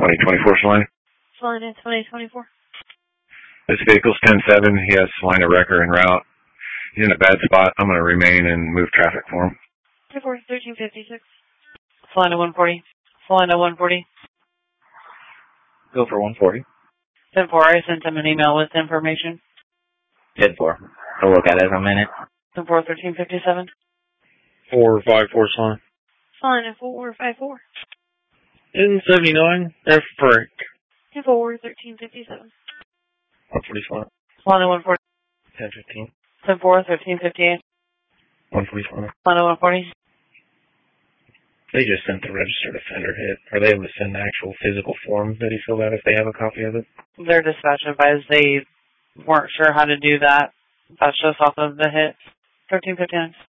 2024 Salina. Salina 2024. This vehicle's 10-7. He has Salina wrecker en route. He's in a bad spot. I'm going to remain and move traffic for him. 1356. Salina 140. Salina 140. Go for 140. 10-4. I sent him an email with information. 10-4. I'll look at it in a minute. 10-4, 1357. 454 Salina. Salina 454. In 79, F break. 10-4, 1357. 140 Salina. Salina 140. 10-15. 10-4, 1358. 140 Salina. Salina 140. They just sent the registered offender hit. Are they able to send the actual physical form that he filled out if they have a copy of it? Their dispatch advised they weren't sure how to do that. That's just off of the hit. 1359.